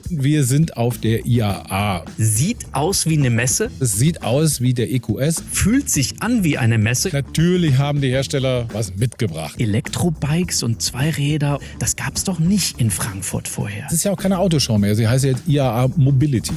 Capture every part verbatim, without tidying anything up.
Wir sind auf der I A A. Sieht aus wie eine Messe. Es sieht aus wie der E Q S. Fühlt sich an wie eine Messe. Natürlich haben die Hersteller was mitgebracht. Elektrobikes und Zweiräder, das gab's doch nicht in Frankfurt vorher. Es ist ja auch keine Autoshow mehr. Sie heißt jetzt I A A Mobility.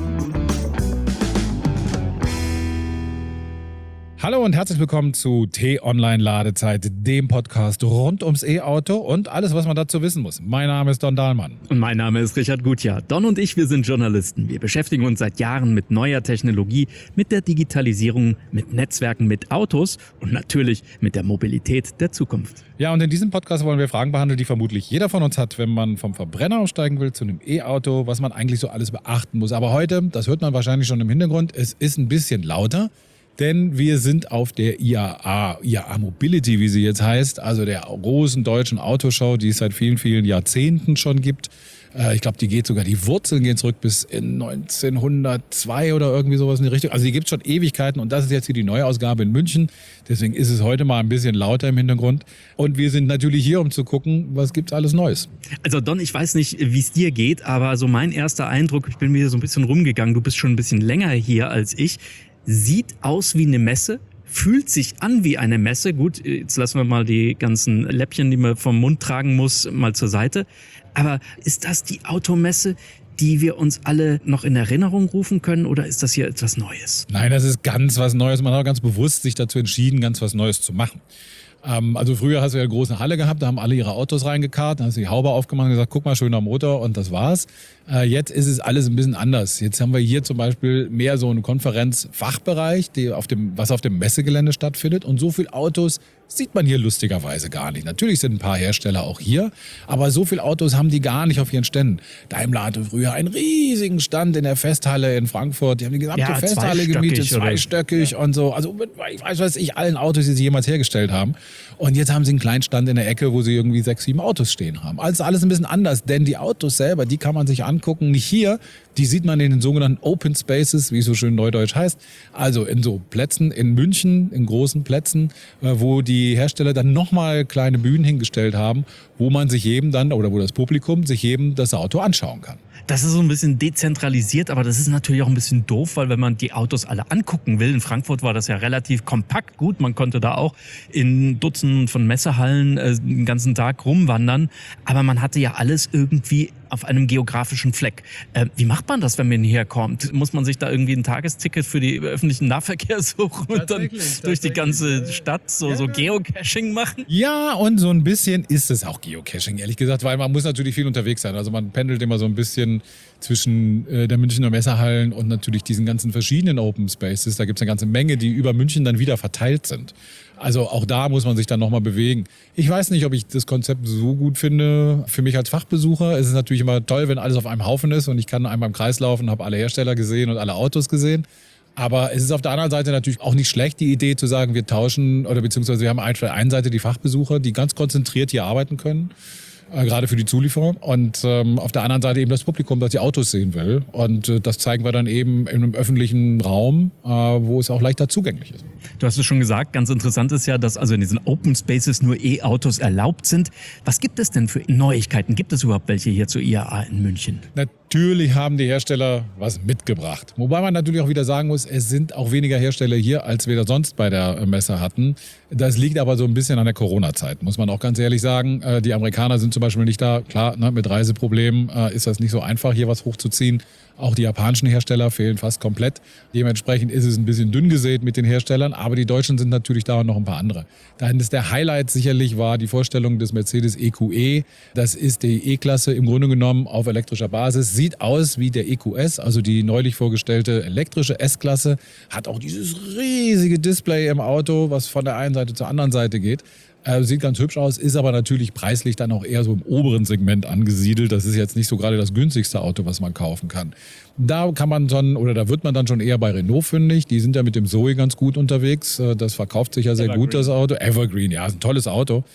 Hallo und herzlich willkommen zu T-Online-Ladezeit, dem Podcast rund ums E-Auto und alles, was man dazu wissen muss. Mein Name ist Don Dahlmann. Und mein Name ist Richard Gutjahr. Don und ich, wir sind Journalisten. Wir beschäftigen uns seit Jahren mit neuer Technologie, mit der Digitalisierung, mit Netzwerken, mit Autos und natürlich mit der Mobilität der Zukunft. Ja, und in diesem Podcast wollen wir Fragen behandeln, die vermutlich jeder von uns hat, wenn man vom Verbrenner aussteigen will zu einem E-Auto, was man eigentlich so alles beachten muss. Aber heute, das hört man wahrscheinlich schon im Hintergrund, es ist ein bisschen lauter. Denn wir sind auf der I A A, I A A Mobility, wie sie jetzt heißt, also der großen deutschen Autoshow, die es seit vielen, vielen Jahrzehnten schon gibt. Ich glaube, die geht sogar, die Wurzeln gehen zurück bis in neunzehnhundertzwei oder irgendwie sowas in die Richtung. Also die gibt es schon Ewigkeiten und das ist jetzt hier die Neuausgabe in München. Deswegen ist es heute mal ein bisschen lauter im Hintergrund. Und wir sind natürlich hier, um zu gucken, was gibt's alles Neues. Also Don, ich weiß nicht, wie es dir geht, aber so mein erster Eindruck, ich bin mir so ein bisschen rumgegangen, du bist schon ein bisschen länger hier als ich. Sieht aus wie eine Messe, fühlt sich an wie eine Messe. Gut, jetzt lassen wir mal die ganzen Läppchen, die man vom Mund tragen muss, mal zur Seite. Aber ist das die Automesse, die wir uns alle noch in Erinnerung rufen können, oder ist das hier etwas Neues? Nein, das ist ganz was Neues. Man hat auch ganz bewusst sich dazu entschieden, ganz was Neues zu machen. Also früher hast du ja eine große Halle gehabt, da haben alle ihre Autos reingekarrt, dann hast du die Haube aufgemacht und gesagt, guck mal, schöner Motor und das war's. Jetzt ist es alles ein bisschen anders. Jetzt haben wir hier zum Beispiel mehr so einen Konferenzfachbereich, die auf dem, was auf dem Messegelände stattfindet, und so viele Autos sieht man hier lustigerweise gar nicht. Natürlich sind ein paar Hersteller auch hier, aber so viele Autos haben die gar nicht auf ihren Ständen. Daimler hatte früher einen riesigen Stand in der Festhalle in Frankfurt. Die haben die gesamte ja, Festhalle gemietet, zweistöckig ja. und so. Also ich weiß, weiß ich, allen Autos, die sie jemals hergestellt haben. Und jetzt haben sie einen kleinen Stand in der Ecke, wo sie irgendwie sechs, sieben Autos stehen haben. Also alles ein bisschen anders, denn die Autos selber, die kann man sich angucken, nicht hier. Die sieht man in den sogenannten Open Spaces, wie es so schön neudeutsch heißt. Also in so Plätzen in München, in großen Plätzen, wo die Hersteller dann nochmal kleine Bühnen hingestellt haben, wo man sich eben dann, oder wo das Publikum sich eben das Auto anschauen kann. Das ist so ein bisschen dezentralisiert, aber das ist natürlich auch ein bisschen doof, weil wenn man die Autos alle angucken will, in Frankfurt war das ja relativ kompakt. Gut, man konnte da auch in Dutzenden von Messehallen äh, den ganzen Tag rumwandern, aber man hatte ja alles irgendwie auf einem geografischen Fleck. Äh, wie macht man das, wenn man hierher kommt? Muss man sich da irgendwie ein Tagesticket für die öffentlichen Nahverkehr suchen und dann durch die ganze Stadt so, ja. so Geocaching machen? Ja, und so ein bisschen ist es auch Geocaching, ehrlich gesagt, weil man muss natürlich viel unterwegs sein. Also man pendelt immer so ein bisschen zwischen äh, der Münchner Messehallen und natürlich diesen ganzen verschiedenen Open Spaces. Da gibt es eine ganze Menge, die über München dann wieder verteilt sind. Also auch da muss man sich dann nochmal bewegen. Ich weiß nicht, ob ich das Konzept so gut finde. Für mich als Fachbesucher ist es natürlich immer toll, wenn alles auf einem Haufen ist und ich kann einmal im Kreis laufen und habe alle Hersteller gesehen und alle Autos gesehen. Aber es ist auf der anderen Seite natürlich auch nicht schlecht, die Idee zu sagen, wir tauschen oder beziehungsweise wir haben auf der einen Seite die Fachbesucher, die ganz konzentriert hier arbeiten können. Äh, gerade für die Zulieferer, und ähm, auf der anderen Seite eben das Publikum, das die Autos sehen will, und äh, das zeigen wir dann eben in einem öffentlichen Raum, äh, wo es auch leichter zugänglich ist. Du hast es schon gesagt, ganz interessant ist ja, dass also in diesen Open Spaces nur E-Autos erlaubt sind. Was gibt es denn für Neuigkeiten? Gibt es überhaupt welche hier zur I A A in München? Natürlich haben die Hersteller was mitgebracht. Wobei man natürlich auch wieder sagen muss, es sind auch weniger Hersteller hier, als wir da sonst bei der Messe hatten. Das liegt aber so ein bisschen an der Corona-Zeit, muss man auch ganz ehrlich sagen. Die Amerikaner sind zum Beispiel nicht da. Klar, ne, mit Reiseproblemen äh, ist das nicht so einfach, hier was hochzuziehen. Auch die japanischen Hersteller fehlen fast komplett. Dementsprechend ist es ein bisschen dünn gesät mit den Herstellern, aber die Deutschen sind natürlich da und noch ein paar andere. Dann ist der Highlight sicherlich war die Vorstellung des Mercedes E Q E. Das ist die E-Klasse im Grunde genommen auf elektrischer Basis. Sieht aus wie der E Q S, also die neulich vorgestellte elektrische S-Klasse. Hat auch dieses riesige Display im Auto, was von der einen Seite zur anderen Seite geht. Äh, sieht ganz hübsch aus, ist aber natürlich preislich dann auch eher so im oberen Segment angesiedelt. Das ist jetzt nicht so gerade das günstigste Auto, was man kaufen kann. Da kann man dann, oder da wird man dann schon eher bei Renault fündig. Die sind ja mit dem Zoe ganz gut unterwegs. Das verkauft sich ja sehr Evergreen. gut, das Auto. Evergreen, ja, ist ein tolles Auto.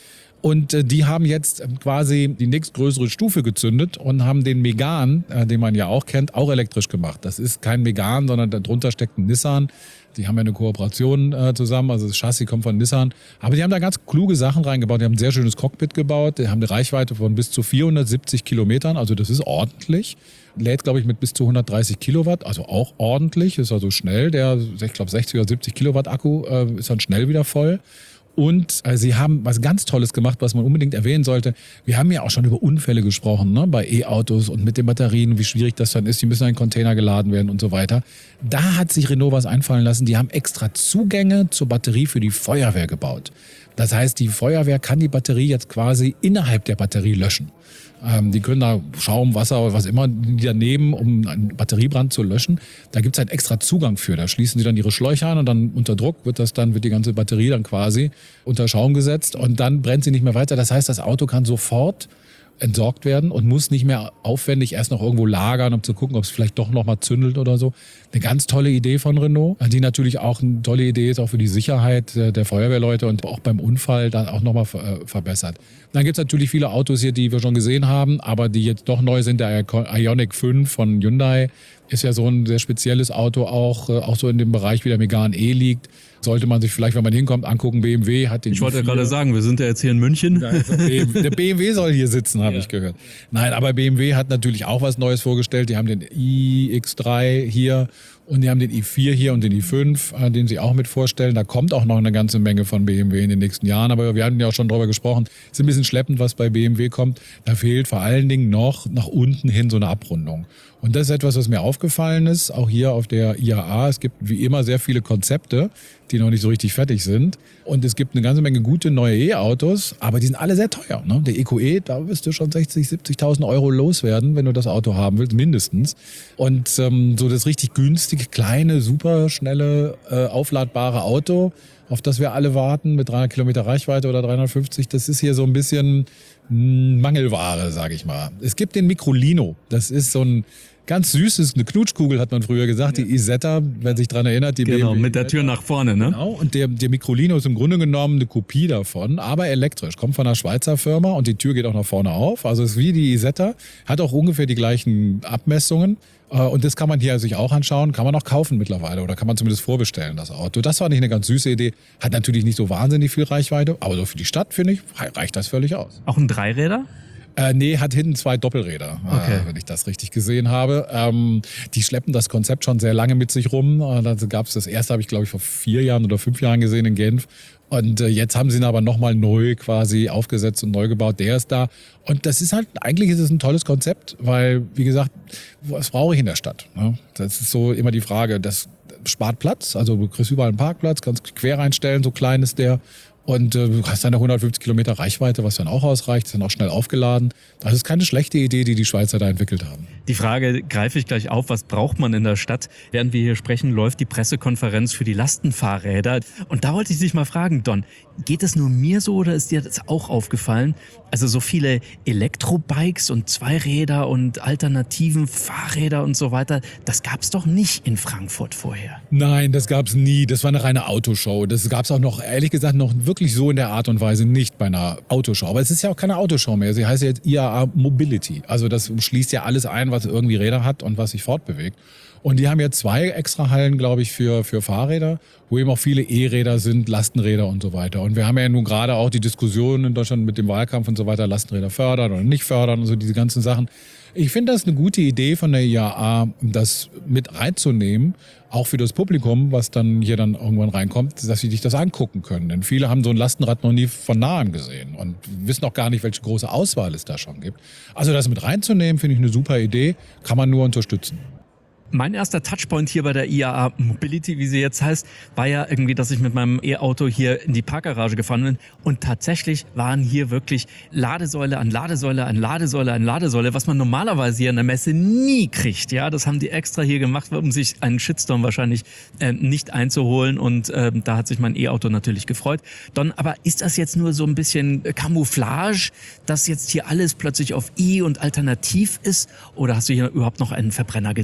Und äh, die haben jetzt ähm, quasi die nächstgrößere Stufe gezündet und haben den Megane, äh, den man ja auch kennt, auch elektrisch gemacht. Das ist kein Megane, sondern darunter steckt ein Nissan. Die haben ja eine Kooperation äh, zusammen, also das Chassis kommt von Nissan. Aber die haben da ganz kluge Sachen reingebaut. Die haben ein sehr schönes Cockpit gebaut. Die haben eine Reichweite von bis zu vierhundertsiebzig Kilometern, also das ist ordentlich. Lädt, glaube ich, mit bis zu hundertdreißig Kilowatt, also auch ordentlich, ist also schnell. Der, ich glaube, sechzig oder siebzig Kilowatt Akku äh, ist dann schnell wieder voll. Und äh, sie haben was ganz Tolles gemacht, was man unbedingt erwähnen sollte. Wir haben ja auch schon über Unfälle gesprochen, ne, bei E-Autos und mit den Batterien, wie schwierig das dann ist. Die müssen in einen Container geladen werden und so weiter. Da hat sich Renault was einfallen lassen. Die haben extra Zugänge zur Batterie für die Feuerwehr gebaut. Das heißt, die Feuerwehr kann die Batterie jetzt quasi innerhalb der Batterie löschen. Ähm, die können da Schaum, Wasser oder was immer die da nehmen, um einen Batteriebrand zu löschen. Da gibt es einen extra Zugang für. Da schließen sie dann ihre Schläuche an und dann unter Druck wird das dann, wird die ganze Batterie dann quasi unter Schaum gesetzt und dann brennt sie nicht mehr weiter. Das heißt, das Auto kann sofort entsorgt werden und muss nicht mehr aufwendig erst noch irgendwo lagern, um zu gucken, ob es vielleicht doch noch mal zündelt oder so. Eine ganz tolle Idee von Renault, die natürlich auch eine tolle Idee ist, auch für die Sicherheit der Feuerwehrleute und auch beim Unfall dann auch nochmal verbessert. Dann gibt es natürlich viele Autos hier, die wir schon gesehen haben, aber die jetzt doch neu sind. Der Ioniq fünf von Hyundai ist ja so ein sehr spezielles Auto auch, auch so in dem Bereich, wie der Megane E liegt. Sollte man sich vielleicht, wenn man hinkommt, angucken. B M W hat den Ich wollte ja gerade sagen, wir sind ja jetzt hier in München. Der B M W soll hier sitzen, habe ja. ich gehört. Nein, aber B M W hat natürlich auch was Neues vorgestellt. Die haben den i X drei hier und die haben den i vier hier und den i fünf, den sie auch mit vorstellen. Da kommt auch noch eine ganze Menge von B M W in den nächsten Jahren. Aber wir hatten ja auch schon darüber gesprochen. Es ist ein bisschen schleppend, was bei B M W kommt. Da fehlt vor allen Dingen noch nach unten hin so eine Abrundung. Und das ist etwas, was mir aufgefallen ist, auch hier auf der I A A. Es gibt wie immer sehr viele Konzepte, die noch nicht so richtig fertig sind. Und es gibt eine ganze Menge gute neue E-Autos, aber die sind alle sehr teuer. Ne? Der EQE, da wirst du schon sechzig, siebzigtausend Euro loswerden, wenn du das Auto haben willst, mindestens. Und ähm, so das richtig günstige, kleine, super schnelle, äh, aufladbare Auto, auf das wir alle warten, mit dreihundert Kilometer Reichweite oder dreihundertfünfzig, das ist hier so ein bisschen mh, Mangelware, sage ich mal. Es gibt den Microlino, das ist so ein ganz süßes, eine Knutschkugel hat man früher gesagt, ja. Die Isetta, wer sich dran erinnert. Die genau, B M W mit der Tür nach vorne, ne? Genau, und der, der Microlino ist im Grunde genommen eine Kopie davon, aber elektrisch. Kommt von einer Schweizer Firma und die Tür geht auch nach vorne auf. Also ist wie die Isetta, hat auch ungefähr die gleichen Abmessungen. Und das kann man hier sich auch anschauen, kann man auch kaufen mittlerweile oder kann man zumindest vorbestellen, das Auto. Das war nicht eine ganz süße Idee, hat natürlich nicht so wahnsinnig viel Reichweite, aber so für die Stadt, finde ich, reicht das völlig aus. Auch ein Dreiräder? Äh, nee, hat hinten zwei Doppelräder, okay. äh, wenn ich das richtig gesehen habe. Ähm, die schleppen das Konzept schon sehr lange mit sich rum. Äh, da gab es das erste, habe ich glaube ich vor vier Jahren oder fünf Jahren gesehen in Genf. Und äh, jetzt haben sie ihn aber nochmal neu quasi aufgesetzt und neu gebaut. Der ist da. Und das ist halt, eigentlich ist es ein tolles Konzept, weil, wie gesagt, was brauche ich in der Stadt? Ne? Das ist so immer die Frage. Das spart Platz, also du kriegst überall einen Parkplatz, kannst quer reinstellen, so klein ist der. Und äh, du hast dann hundertfünfzig Kilometer Reichweite, was dann auch ausreicht, ist dann auch schnell aufgeladen. Das ist keine schlechte Idee, die die Schweizer da entwickelt haben. Die Frage greife ich gleich auf, was braucht man in der Stadt? Während wir hier sprechen, läuft die Pressekonferenz für die Lastenfahrräder. Und da wollte ich dich mal fragen, Don, geht es nur mir so oder ist dir das auch aufgefallen? Also so viele Elektrobikes und Zweiräder und alternativen Fahrräder und so weiter, das gab es doch nicht in Frankfurt vorher. Nein, das gab es nie. Das war eine reine Autoshow. Das gab es auch noch, ehrlich gesagt, noch wirklich so in der Art und Weise nicht bei einer Autoshow. Aber es ist ja auch keine Autoshow mehr. Sie heißt ja jetzt I A A Mobility. Also das schließt ja alles ein, was irgendwie Räder hat und was sich fortbewegt. Und die haben jetzt zwei extra Hallen, glaube ich, für, für Fahrräder, wo eben auch viele E-Räder sind, Lastenräder und so weiter. Und wir haben ja nun gerade auch die Diskussion in Deutschland mit dem Wahlkampf und so weiter, Lastenräder fördern oder nicht fördern und so diese ganzen Sachen. Ich finde das eine gute Idee von der I A A, das mit reinzunehmen, auch für das Publikum, was dann hier dann irgendwann reinkommt, dass sie sich das angucken können. Denn viele haben so ein Lastenrad noch nie von nahem gesehen und wissen auch gar nicht, welche große Auswahl es da schon gibt. Also das mit reinzunehmen, finde ich eine super Idee, kann man nur unterstützen. Mein erster Touchpoint hier bei der I A A Mobility, wie sie jetzt heißt, war ja irgendwie, dass ich mit meinem E-Auto hier in die Parkgarage gefahren bin. Und tatsächlich waren hier wirklich Ladesäule an Ladesäule an Ladesäule an Ladesäule, was man normalerweise hier in der Messe nie kriegt. Ja, das haben die extra hier gemacht, um sich einen Shitstorm wahrscheinlich äh, nicht einzuholen. Und äh, da hat sich mein E-Auto natürlich gefreut. Don, aber ist das jetzt nur so ein bisschen Camouflage, dass jetzt hier alles plötzlich auf I und alternativ ist? Oder hast du hier überhaupt noch einen Verbrenner gesehen?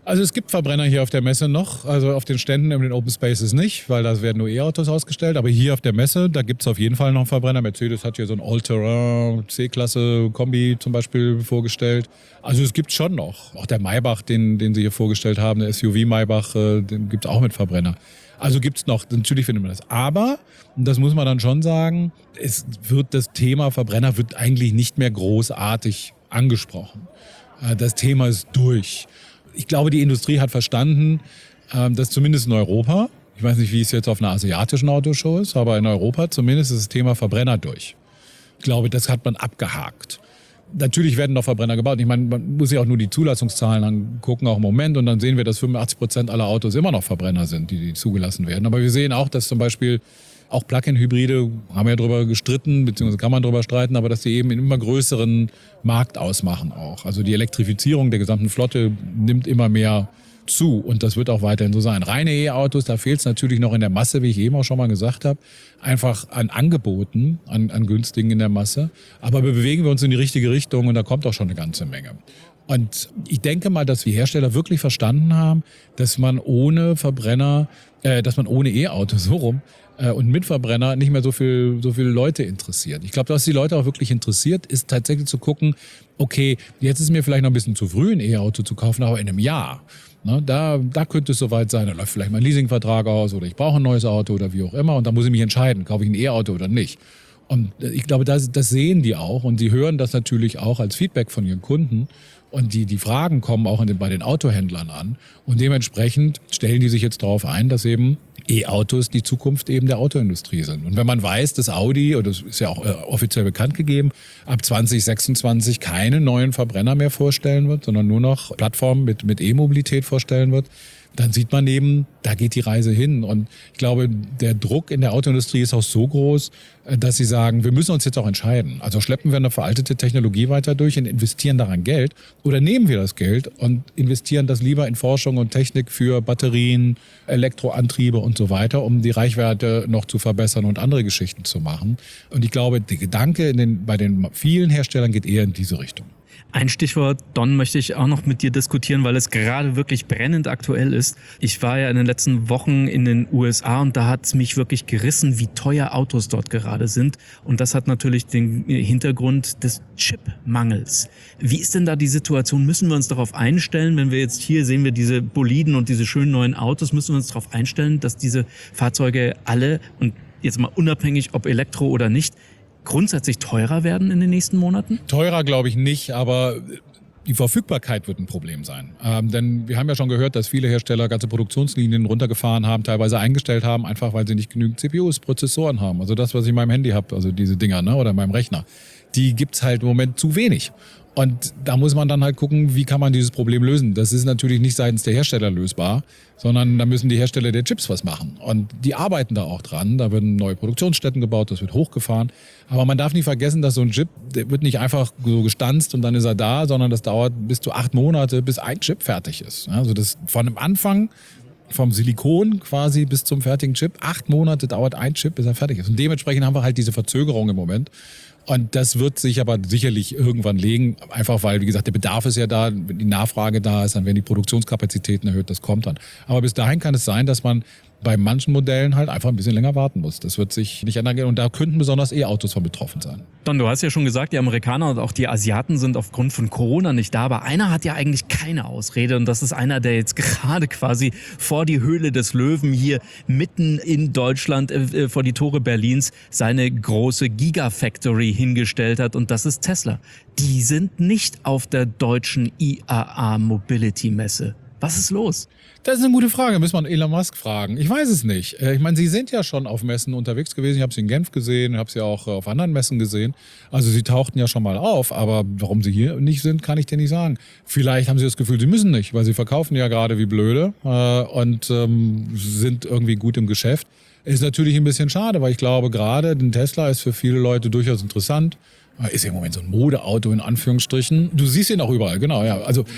Also es gibt Verbrenner hier auf der Messe noch, also auf den Ständen in den Open Spaces nicht, weil da werden nur E-Autos ausgestellt. Aber hier auf der Messe, da gibt es auf jeden Fall noch einen Verbrenner. Mercedes hat hier so ein All-Terrain C-Klasse Kombi zum Beispiel vorgestellt. Also es gibt schon noch. Auch der Maybach, den, den sie hier vorgestellt haben, der S U V Maybach, den gibt es auch mit Verbrenner. Also gibt es noch, natürlich findet man das. Aber, und das muss man dann schon sagen, es wird das Thema Verbrenner wird eigentlich nicht mehr großartig angesprochen. Das Thema ist durch. Ich glaube, die Industrie hat verstanden, dass zumindest in Europa, ich weiß nicht, wie es jetzt auf einer asiatischen Autoshow ist, aber in Europa zumindest ist das Thema Verbrenner durch. Ich glaube, das hat man abgehakt. Natürlich werden noch Verbrenner gebaut. Ich meine, man muss ja auch nur die Zulassungszahlen angucken, auch im Moment. Und dann sehen wir, dass fünfundachtzig Prozent aller Autos immer noch Verbrenner sind, die, die zugelassen werden. Aber wir sehen auch, dass zum Beispiel auch Plug-in-Hybride, haben wir ja drüber gestritten, beziehungsweise kann man drüber streiten, aber dass die eben einen immer größeren Markt ausmachen auch. Also die Elektrifizierung der gesamten Flotte nimmt immer mehr zu und das wird auch weiterhin so sein. Reine E-Autos, da fehlt es natürlich noch in der Masse, wie ich eben auch schon mal gesagt habe, einfach an Angeboten, an, an günstigen in der Masse. Aber wir bewegen wir uns in die richtige Richtung und da kommt auch schon eine ganze Menge. Und ich denke mal, dass wir Hersteller wirklich verstanden haben, dass man ohne Verbrenner, äh, dass man ohne E-Auto so rum äh, und mit Verbrenner nicht mehr so viel, so viele Leute interessiert. Ich glaube, was die Leute auch wirklich interessiert, ist tatsächlich zu gucken, okay, jetzt ist mir vielleicht noch ein bisschen zu früh, ein E-Auto zu kaufen, aber in einem Jahr. Ne, da, da könnte es soweit sein, da läuft vielleicht mein Leasingvertrag aus oder ich brauche ein neues Auto oder wie auch immer und da muss ich mich entscheiden, kaufe ich ein E-Auto oder nicht. Und ich glaube, das, das sehen die auch und sie hören das natürlich auch als Feedback von ihren Kunden und die, die Fragen kommen auch in den, bei den Autohändlern an und dementsprechend stellen die sich jetzt darauf ein, dass eben E-Autos die Zukunft eben der Autoindustrie sind. Und wenn man weiß, dass Audi, und das ist ja auch äh, offiziell bekannt gegeben, ab zwanzig sechsundzwanzig keine neuen Verbrenner mehr vorstellen wird, sondern nur noch Plattformen mit, mit E-Mobilität vorstellen wird, dann sieht man eben, da geht die Reise hin. Und ich glaube, der Druck in der Autoindustrie ist auch so groß, dass sie sagen, wir müssen uns jetzt auch entscheiden. Also schleppen wir eine veraltete Technologie weiter durch und investieren daran Geld oder nehmen wir das Geld und investieren das lieber in Forschung und Technik für Batterien, Elektroantriebe und so weiter, um die Reichweite noch zu verbessern und andere Geschichten zu machen. Und ich glaube, der Gedanke in den, bei den vielen Herstellern geht eher in diese Richtung. Ein Stichwort, Don, möchte ich auch noch mit dir diskutieren, weil es gerade wirklich brennend aktuell ist. Ich war ja in den letzten Wochen in den U S A und da hat es mich wirklich gerissen, wie teuer Autos dort gerade sind. Und das hat natürlich den Hintergrund des Chipmangels. Wie ist denn da die Situation? Müssen wir uns darauf einstellen, wenn wir jetzt hier sehen wir diese Boliden und diese schönen neuen Autos, müssen wir uns darauf einstellen, dass diese Fahrzeuge alle, und jetzt mal unabhängig ob Elektro oder nicht, grundsätzlich teurer werden in den nächsten Monaten? Teurer glaube ich nicht, aber die Verfügbarkeit wird ein Problem sein. Ähm, denn wir haben ja schon gehört, dass viele Hersteller ganze Produktionslinien runtergefahren haben, teilweise eingestellt haben, einfach weil sie nicht genügend C P Us, Prozessoren haben. Also das, was ich in meinem Handy habe, also diese Dinger, ne, oder in meinem Rechner, die gibt's halt im Moment zu wenig. Und da muss man dann halt gucken, wie kann man dieses Problem lösen. Das ist natürlich nicht seitens der Hersteller lösbar, sondern da müssen die Hersteller der Chips was machen. Und die arbeiten da auch dran. Da werden neue Produktionsstätten gebaut, das wird hochgefahren. Aber man darf nicht vergessen, dass so ein Chip, der wird nicht einfach so gestanzt und dann ist er da, sondern das dauert bis zu acht Monate, bis ein Chip fertig ist. Also das von dem Anfang, vom Silikon quasi bis zum fertigen Chip, acht Monate dauert ein Chip, bis er fertig ist. Und dementsprechend haben wir halt diese Verzögerung im Moment. Und das wird sich aber sicherlich irgendwann legen, einfach weil, wie gesagt, der Bedarf ist ja da, wenn die Nachfrage da ist, dann werden die Produktionskapazitäten erhöht, das kommt dann. Aber bis dahin kann es sein, dass man bei manchen Modellen halt einfach ein bisschen länger warten muss. Das wird sich nicht ändern und da könnten besonders E-Autos von betroffen sein. Don, du hast ja schon gesagt, die Amerikaner und auch die Asiaten sind aufgrund von Corona nicht da, aber einer hat ja eigentlich keine Ausrede und das ist einer, der jetzt gerade quasi vor die Höhle des Löwen hier mitten in Deutschland, äh, vor die Tore Berlins, seine große Gigafactory hingestellt hat und das ist Tesla. Die sind nicht auf der deutschen I A A Mobility Messe. Was ist los? Das ist eine gute Frage, müssen wir Elon Musk fragen. Ich weiß es nicht. Ich meine, Sie sind ja schon auf Messen unterwegs gewesen. Ich habe Sie in Genf gesehen, ich habe Sie auch auf anderen Messen gesehen. Also Sie tauchten ja schon mal auf, aber warum Sie hier nicht sind, kann ich dir nicht sagen. Vielleicht haben Sie das Gefühl, Sie müssen nicht, weil Sie verkaufen ja gerade wie blöde äh, und ähm, sind irgendwie gut im Geschäft. Ist natürlich ein bisschen schade, weil ich glaube, gerade ein Tesla ist für viele Leute durchaus interessant. Ist ja im Moment so ein Modeauto in Anführungsstrichen. Du siehst ihn auch überall, genau, ja. Also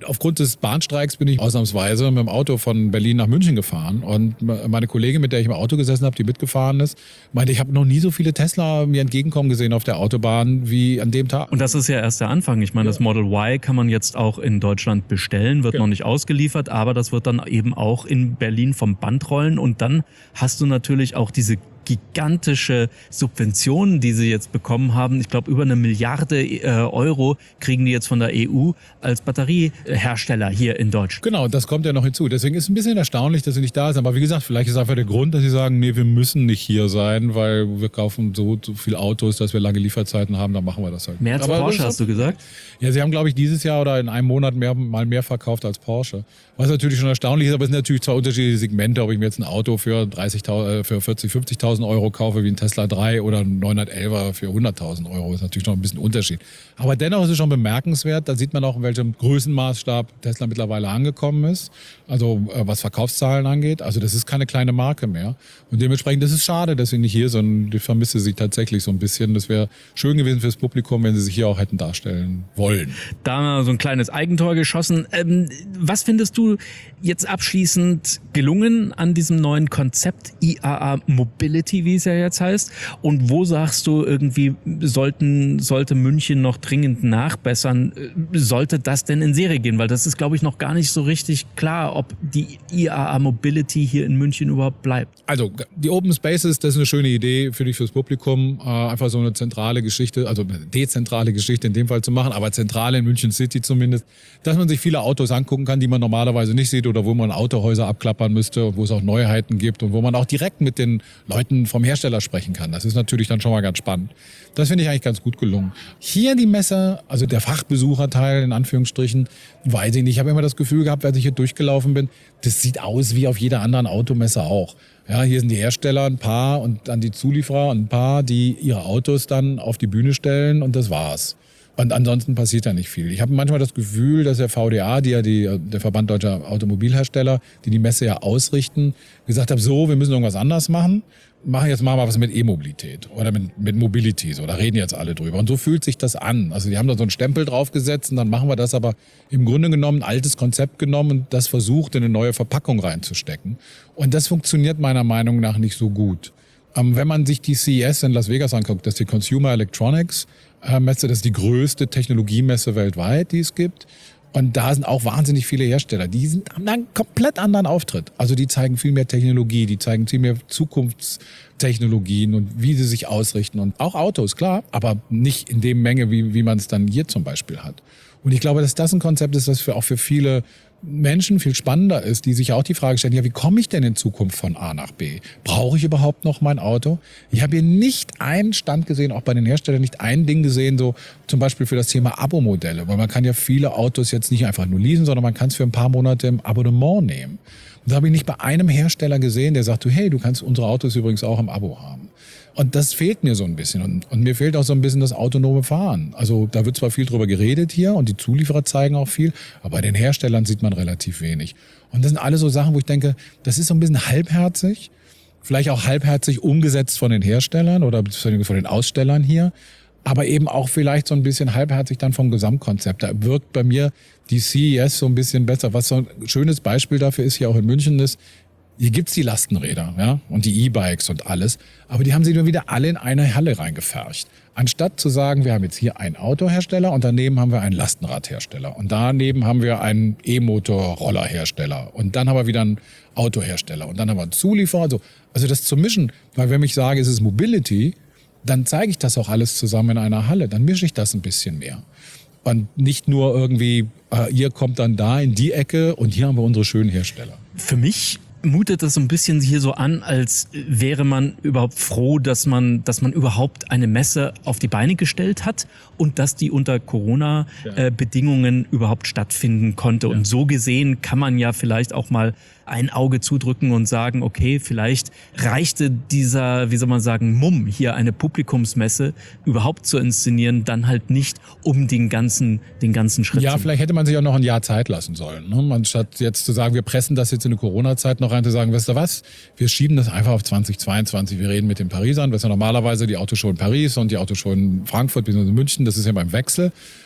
Aufgrund des Bahnstreiks bin ich ausnahmsweise mit dem Auto von Berlin nach München gefahren. Und meine Kollegin, mit der ich im Auto gesessen habe, die mitgefahren ist, meinte, ich habe noch nie so viele Tesla mir entgegenkommen gesehen auf der Autobahn wie an dem Tag. Und das ist ja erst der Anfang. Ich meine, ja. Das Model Y kann man jetzt auch in Deutschland bestellen, wird ja. noch nicht ausgeliefert, aber das wird dann eben auch in Berlin vom Band rollen. Und dann hast du natürlich auch diese gigantische Subventionen, die sie jetzt bekommen haben. Ich glaube, über eine Milliarde äh, Euro kriegen die jetzt von der E U als Batteriehersteller hier in Deutschland. Genau, das kommt ja noch hinzu. Deswegen ist es ein bisschen erstaunlich, dass sie nicht da sind. Aber wie gesagt, vielleicht ist einfach der Grund, dass sie sagen, nee, wir müssen nicht hier sein, weil wir kaufen so, so viele Autos, dass wir lange Lieferzeiten haben, dann machen wir das halt. Mehr als aber Porsche, hast du gesagt? Ja, sie haben, glaube ich, dieses Jahr oder in einem Monat mehr, mal mehr verkauft als Porsche. Was natürlich schon erstaunlich ist, aber es sind natürlich zwei unterschiedliche Segmente, ob ich mir jetzt ein Auto für dreißigtausend, für vierzig, fünfzigtausend Euro kaufe wie ein Tesla drei oder ein neunhundertelfer für hunderttausend Euro. Das ist natürlich noch ein bisschen Unterschied. Aber dennoch ist es schon bemerkenswert, da sieht man auch, in welchem Größenmaßstab Tesla mittlerweile angekommen ist, also was Verkaufszahlen angeht. Also das ist keine kleine Marke mehr. Und dementsprechend ist es schade, dass sie nicht hier sind. Ich vermisse sie tatsächlich so ein bisschen. Das wäre schön gewesen fürs Publikum, wenn sie sich hier auch hätten darstellen wollen. Da haben wir so ein kleines Eigentor geschossen. Ähm, was findest du jetzt abschließend gelungen an diesem neuen Konzept I A A Mobility, wie es ja jetzt heißt? Und wo sagst du irgendwie, sollten, sollte München noch dringend nachbessern? Sollte das denn in Serie gehen? Weil das ist, glaube ich, noch gar nicht so richtig klar, ob die I A A Mobility hier in München überhaupt bleibt. Also die Open Spaces, das ist eine schöne Idee für dich, fürs Publikum, äh, einfach so eine zentrale Geschichte, also eine dezentrale Geschichte in dem Fall zu machen, aber zentral in München City zumindest, dass man sich viele Autos angucken kann, die man normalerweise nicht sieht oder wo man Autohäuser abklappern müsste, wo es auch Neuheiten gibt und wo man auch direkt mit den Leuten vom Hersteller sprechen kann. Das ist natürlich dann schon mal ganz spannend. Das finde ich eigentlich ganz gut gelungen. Hier die Messe, also der Fachbesucherteil in Anführungsstrichen, weiß ich nicht. Ich habe immer das Gefühl gehabt, als ich hier durchgelaufen bin, das sieht aus wie auf jeder anderen Automesse auch. Ja, hier sind die Hersteller ein paar und dann die Zulieferer ein paar, die ihre Autos dann auf die Bühne stellen und das war's. Und ansonsten passiert da nicht viel. Ich habe manchmal das Gefühl, dass der V D A, die ja die, der Verband Deutscher Automobilhersteller, die die Messe ja ausrichten, gesagt hat, so, wir müssen irgendwas anders machen. Machen jetzt mal was mit E-Mobilität oder mit, mit Mobility, so, da reden jetzt alle drüber. Und so fühlt sich das an. Also die haben da so einen Stempel draufgesetzt und dann machen wir das aber im Grunde genommen ein altes Konzept genommen und das versucht, in eine neue Verpackung reinzustecken. Und das funktioniert meiner Meinung nach nicht so gut. Ähm, wenn man sich die C E S in Las Vegas anguckt, das ist die Consumer Electronics Messe, das ist die größte Technologiemesse weltweit, die es gibt. Und da sind auch wahnsinnig viele Hersteller. Die sind, haben einen komplett anderen Auftritt. Also die zeigen viel mehr Technologie, die zeigen viel mehr Zukunftstechnologien und wie sie sich ausrichten. Und auch Autos, klar, aber nicht in dem Menge, wie, wie man es dann hier zum Beispiel hat. Und ich glaube, dass das ein Konzept ist, das für, auch für viele Menschen viel spannender ist, die sich auch die Frage stellen, ja, wie komme ich denn in Zukunft von A nach B? Brauche ich überhaupt noch mein Auto? Ich habe hier nicht einen Stand gesehen, auch bei den Herstellern nicht ein Ding gesehen, so zum Beispiel für das Thema Abo-Modelle, weil man kann ja viele Autos jetzt nicht einfach nur leasen, sondern man kann es für ein paar Monate im Abonnement nehmen. Und da habe ich nicht bei einem Hersteller gesehen, der sagt, hey, du kannst unsere Autos übrigens auch im Abo haben. Und das fehlt mir so ein bisschen. Und, und mir fehlt auch so ein bisschen das autonome Fahren. Also da wird zwar viel drüber geredet hier und die Zulieferer zeigen auch viel, aber bei den Herstellern sieht man relativ wenig. Und das sind alles so Sachen, wo ich denke, das ist so ein bisschen halbherzig, vielleicht auch halbherzig umgesetzt von den Herstellern oder von den Ausstellern hier, aber eben auch vielleicht so ein bisschen halbherzig dann vom Gesamtkonzept. Da wirkt bei mir die C E S so ein bisschen besser. Was so ein schönes Beispiel dafür ist, hier auch in München ist, hier gibt's die Lastenräder, ja, und die E-Bikes und alles, aber die haben sie nur wieder alle in eine Halle reingefercht. Anstatt zu sagen, wir haben jetzt hier einen Autohersteller und daneben haben wir einen Lastenradhersteller und daneben haben wir einen E-Motor-Rollerhersteller und dann haben wir wieder einen Autohersteller und dann haben wir einen Zulieferer. Also, also das zu mischen, weil wenn ich sage, es ist Mobility, dann zeige ich das auch alles zusammen in einer Halle, dann mische ich das ein bisschen mehr. Und nicht nur irgendwie, äh, ihr kommt dann da in die Ecke und hier haben wir unsere schönen Hersteller. Für mich mutet das so ein bisschen hier so an, als wäre man überhaupt froh, dass man, dass man überhaupt eine Messe auf die Beine gestellt hat und dass die unter Corona-Bedingungen ja. äh, überhaupt stattfinden konnte. Ja. Und so gesehen kann man ja vielleicht auch mal ein Auge zudrücken und sagen, okay, vielleicht reichte dieser, wie soll man sagen, Mumm, hier eine Publikumsmesse überhaupt zu inszenieren, dann halt nicht um den ganzen, den ganzen Schritt. Ja, vielleicht hätte man sich auch noch ein Jahr Zeit lassen sollen, ne? Anstatt jetzt zu sagen, wir pressen das jetzt in eine Corona-Zeit noch rein, zu sagen, weißt du was, wir schieben das einfach auf zwanzig zweiundzwanzig, wir reden mit den Parisern, das ist ja normalerweise die Autoshow in Paris und die Autoshow in Frankfurt bzw. München, das ist ja beim Wechsel.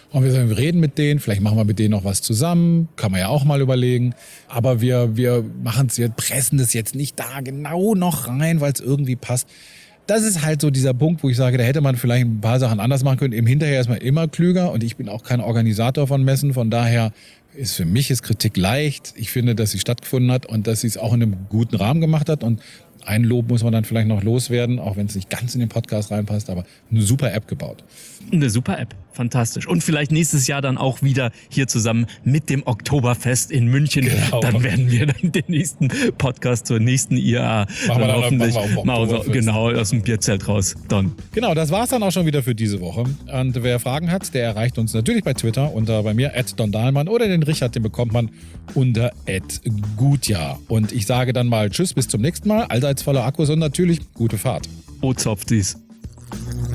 Und wir sagen, wir reden mit denen, vielleicht machen wir mit denen noch was zusammen, kann man ja auch mal überlegen. Aber wir, wir machen es, wir pressen das jetzt nicht da genau noch rein, weil es irgendwie passt. Das ist halt so dieser Punkt, wo ich sage, da hätte man vielleicht ein paar Sachen anders machen können. Im Hinterher ist man immer klüger und ich bin auch kein Organisator von Messen. Von daher ist für mich ist Kritik leicht. Ich finde, dass sie stattgefunden hat und dass sie es auch in einem guten Rahmen gemacht hat. Und ein Lob muss man dann vielleicht noch loswerden, auch wenn es nicht ganz in den Podcast reinpasst, aber eine super App gebaut. Eine super App, fantastisch. Und vielleicht nächstes Jahr dann auch wieder hier zusammen mit dem Oktoberfest in München. Genau. Dann werden wir dann den nächsten Podcast zur nächsten I A A Machen wir dann hoffentlich machen wir auch mal so, Oktoberfest. genau aus dem Bierzelt raus. Dann. Genau, das war's dann auch schon wieder für diese Woche. Und wer Fragen hat, der erreicht uns natürlich bei Twitter unter bei mir at Don Dahlmann oder den Richard, den bekommt man unter at Gutjahr. Und ich sage dann mal Tschüss, bis zum nächsten Mal. Allseits voller Akkus und natürlich gute Fahrt. O Zopfdies.